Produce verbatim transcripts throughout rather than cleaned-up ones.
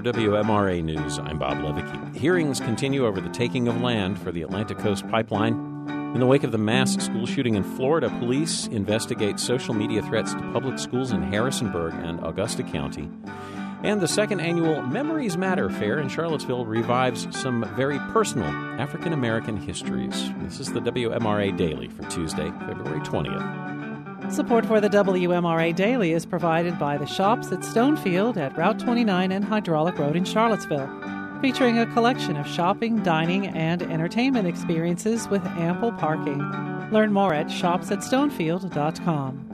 W M R A News, I'm Bob Levicki. Hearings continue over the taking of land for the Atlantic Coast Pipeline. In the wake of the mass school shooting in Florida, police investigate social media threats to public schools in Harrisonburg and Augusta County. And the second annual Memories Matter Fair in Charlottesville revives some very personal African-American histories. This is the W M R A Daily for Tuesday, February twentieth. Support for the W M R A Daily is provided by the Shops at Stonefield at Route twenty-nine and Hydraulic Road in Charlottesville, featuring a collection of shopping, dining, and entertainment experiences with ample parking. Learn more at shops at stonefield dot com.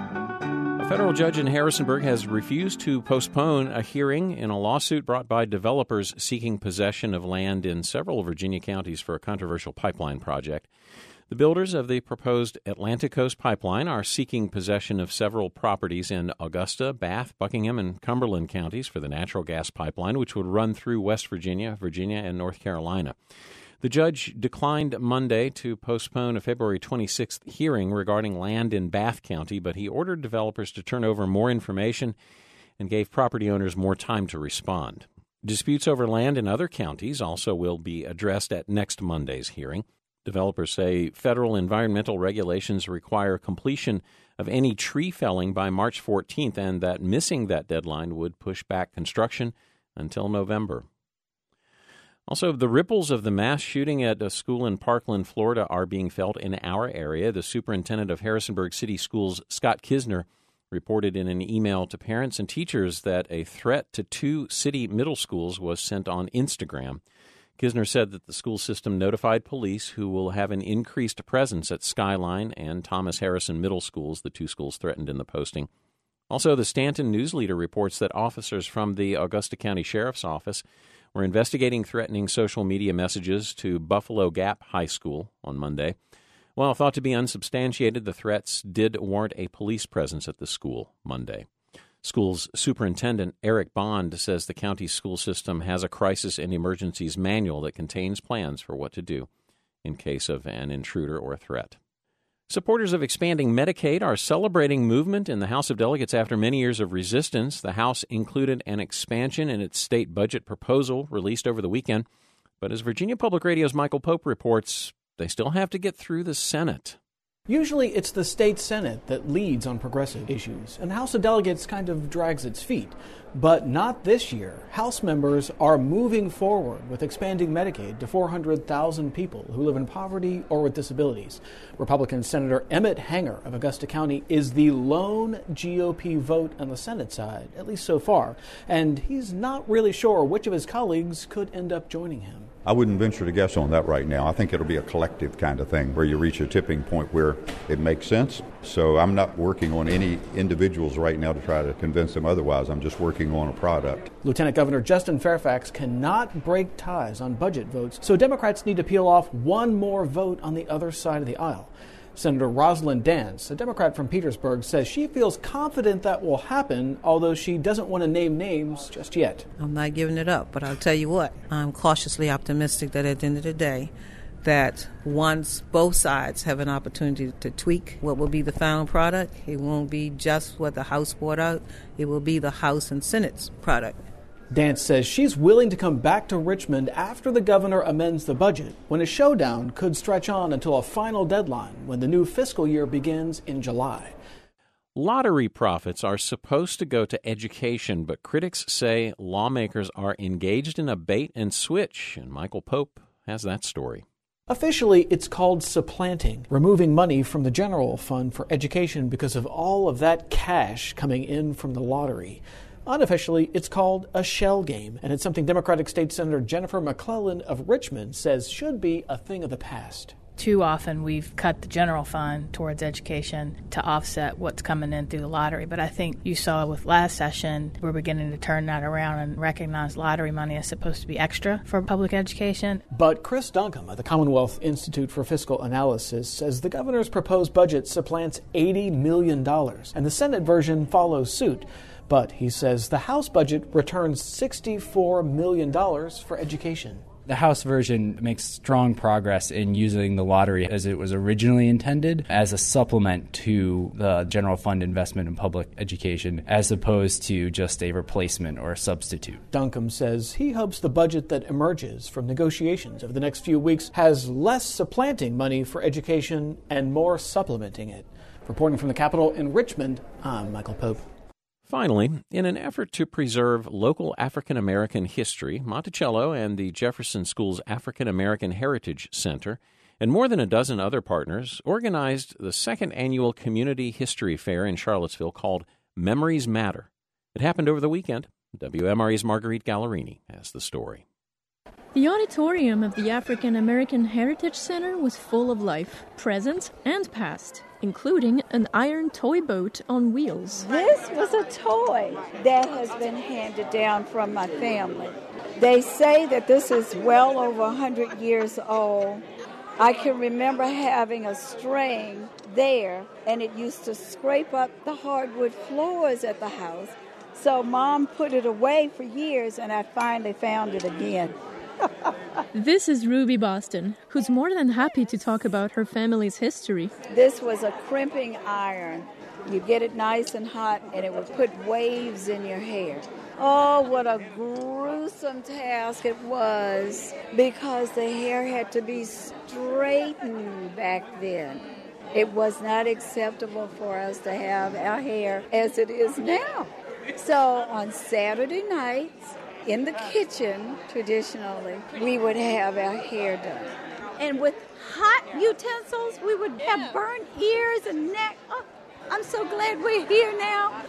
A federal judge in Harrisonburg has refused to postpone a hearing in a lawsuit brought by developers seeking possession of land in several Virginia counties for a controversial pipeline project. The builders of the proposed Atlantic Coast Pipeline are seeking possession of several properties in Augusta, Bath, Buckingham, and Cumberland counties for the natural gas pipeline, which would run through West Virginia, Virginia, and North Carolina. The judge declined Monday to postpone a February twenty-sixth hearing regarding land in Bath County, but he ordered developers to turn over more information and gave property owners more time to respond. Disputes over land in other counties also will be addressed at next Monday's hearing. Developers say federal environmental regulations require completion of any tree felling by March fourteenth, and that missing that deadline would push back construction until November. Also, the ripples of the mass shooting at a school in Parkland, Florida, are being felt in our area. The superintendent of Harrisonburg City Schools, Scott Kisner, reported in an email to parents and teachers that a threat to two city middle schools was sent on Instagram. Kisner said that the school system notified police, who will have an increased presence at Skyline and Thomas Harrison Middle Schools, the two schools threatened in the posting. Also, the Stanton News Leader reports that officers from the Augusta County Sheriff's Office were investigating threatening social media messages to Buffalo Gap High School on Monday. While thought to be unsubstantiated, the threats did warrant a police presence at the school Monday. School's superintendent, Eric Bond, says the county's school system has a crisis and emergencies manual that contains plans for what to do in case of an intruder or threat. Supporters of expanding Medicaid are celebrating movement in the House of Delegates after many years of resistance. The House included an expansion in its state budget proposal released over the weekend. But as Virginia Public Radio's Michael Pope reports, they still have to get through the Senate. Usually it's the state Senate that leads on progressive issues, and the House of Delegates kind of drags its feet. But not this year. House members are moving forward with expanding Medicaid to four hundred thousand people who live in poverty or with disabilities. Republican Senator Emmett Hanger of Augusta County is the lone G O P vote on the Senate side, at least so far, and he's not really sure which of his colleagues could end up joining him. I wouldn't venture to guess on that right now. I think it'll be a collective kind of thing where you reach a tipping point where it makes sense. So I'm not working on any individuals right now to try to convince them otherwise. I'm just working on a product. Lieutenant Governor Justin Fairfax cannot break ties on budget votes, so Democrats need to peel off one more vote on the other side of the aisle. Senator Rosalind Dance, a Democrat from Petersburg, says she feels confident that will happen, although she doesn't want to name names just yet. I'm not giving it up, but I'll tell you what, I'm cautiously optimistic that at the end of the day, that once both sides have an opportunity to tweak what will be the final product, it won't be just what the House brought out, it will be the House and Senate's product. Dance says she's willing to come back to Richmond after the governor amends the budget, when a showdown could stretch on until a final deadline when the new fiscal year begins in July. Lottery profits are supposed to go to education, but critics say lawmakers are engaged in a bait and switch, and Michael Pope has that story. Officially, it's called supplanting, removing money from the general fund for education because of all of that cash coming in from the lottery. Unofficially, it's called a shell game, and it's something Democratic State Senator Jennifer McClellan of Richmond says should be a thing of the past. Too often we've cut the general fund towards education to offset what's coming in through the lottery. But I think you saw with last session, we're beginning to turn that around and recognize lottery money is supposed to be extra for public education. But Chris Duncombe of the Commonwealth Institute for Fiscal Analysis says the governor's proposed budget supplants eighty million dollars, and the Senate version follows suit. But he says the House budget returns sixty-four million dollars for education. The House version makes strong progress in using the lottery as it was originally intended as a supplement to the general fund investment in public education as opposed to just a replacement or a substitute. Duncombe says he hopes the budget that emerges from negotiations over the next few weeks has less supplanting money for education and more supplementing it. Reporting from the Capitol in Richmond, I'm Michael Pope. Finally, in an effort to preserve local African American history, Monticello and the Jefferson School's African American Heritage Center and more than a dozen other partners organized the second annual Community History Fair in Charlottesville called Memories Matter. It happened over the weekend. W M R E's Marguerite Gallerini has the story. The auditorium of the African American Heritage Center was full of life, present and past, including an iron toy boat on wheels. This was a toy that has been handed down from my family. They say that this is well over one hundred years old. I can remember having a string there, and it used to scrape up the hardwood floors at the house. So Mom put it away for years, and I finally found it again. This is Ruby Boston, who's more than happy to talk about her family's history. This was a crimping iron. You get it nice and hot, and it would put waves in your hair. Oh, what a gruesome task it was, because the hair had to be straightened back then. It was not acceptable for us to have our hair as it is now. So on Saturday nights, in the kitchen, traditionally, we would have our hair done. And with hot utensils, we would have burned ears and neck. Oh, I'm so glad we're here now.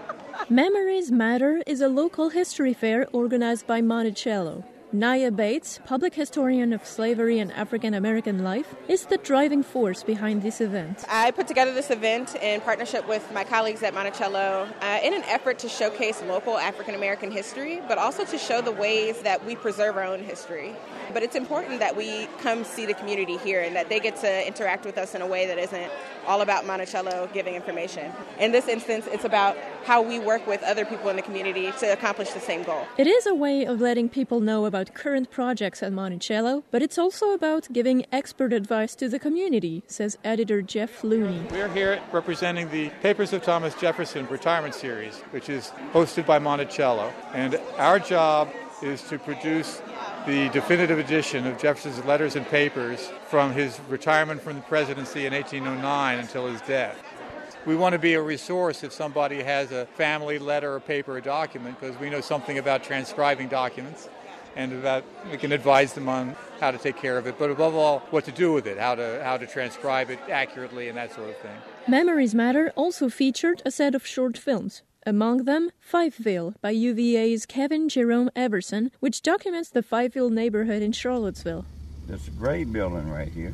Memories Matter is a local history fair organized by Monticello. Naya Bates, public historian of slavery and African American life, is the driving force behind this event. I put together this event in partnership with my colleagues at Monticello uh, in an effort to showcase local African American history, but also to show the ways that we preserve our own history. But it's important that we come see the community here and that they get to interact with us in a way that isn't all about Monticello giving information. In this instance, it's about how we work with other people in the community to accomplish the same goal. It is a way of letting people know about current projects at Monticello, but it's also about giving expert advice to the community, says editor Jeff Looney. We're here representing the Papers of Thomas Jefferson Retirement Series, which is hosted by Monticello. And our job is to produce the definitive edition of Jefferson's letters and papers from his retirement from the presidency in eighteen oh nine until his death. We want to be a resource if somebody has a family letter or paper or document, because we know something about transcribing documents and about we can advise them on how to take care of it, but above all, what to do with it, how to how to transcribe it accurately and that sort of thing. Memories Matter also featured a set of short films. Among them, Fifeville by U V A's Kevin Jerome Everson, which documents the Fifeville neighborhood in Charlottesville. This gray building right here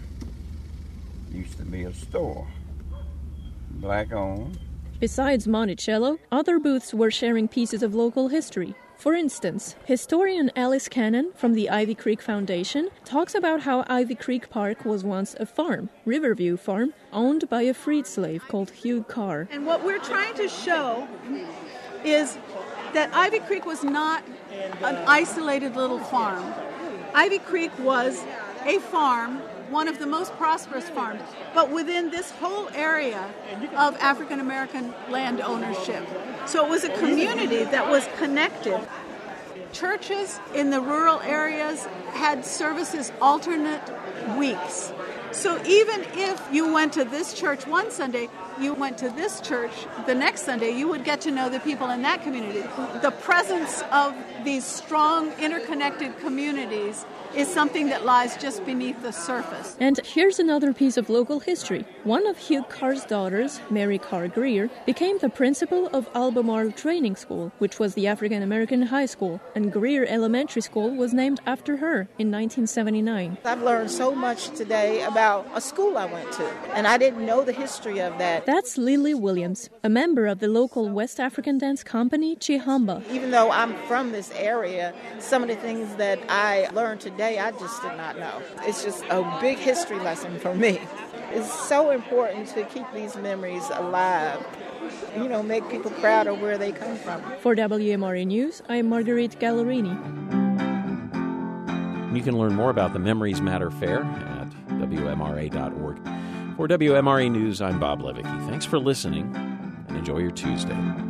used to be a store, black owned. Besides Monticello, other booths were sharing pieces of local history. For instance, historian Alice Cannon from the Ivy Creek Foundation talks about how Ivy Creek Park was once a farm, Riverview Farm, owned by a freed slave called Hugh Carr. And what we're trying to show is that Ivy Creek was not an isolated little farm. Ivy Creek was a farm, one of the most prosperous farms, but within this whole area of African American land ownership. So it was a community that was connected. Churches in the rural areas had services alternate weeks. So even if you went to this church one Sunday, you went to this church the next Sunday, you would get to know the people in that community. The presence of these strong, interconnected communities is something that lies just beneath the surface. And here's another piece of local history. One of Hugh Carr's daughters, Mary Carr Greer, became the principal of Albemarle Training School, which was the African American high school, and Greer Elementary School was named after her in nineteen seventy-nine. I've learned so much today about a school I went to, and I didn't know the history of that. That's Lily Williams, a member of the local West African dance company, Chihamba. Even though I'm from this area, some of the things that I learned today I just did not know. It's just a big history lesson for me. It's so important to keep these memories alive. You know, make people proud of where they come from. For W M R E News, I'm Marguerite Gallerini. You can learn more about the Memories Matter Fair at W M R A dot org. For W M R A News, I'm Bob Levicki. Thanks for listening, and enjoy your Tuesday.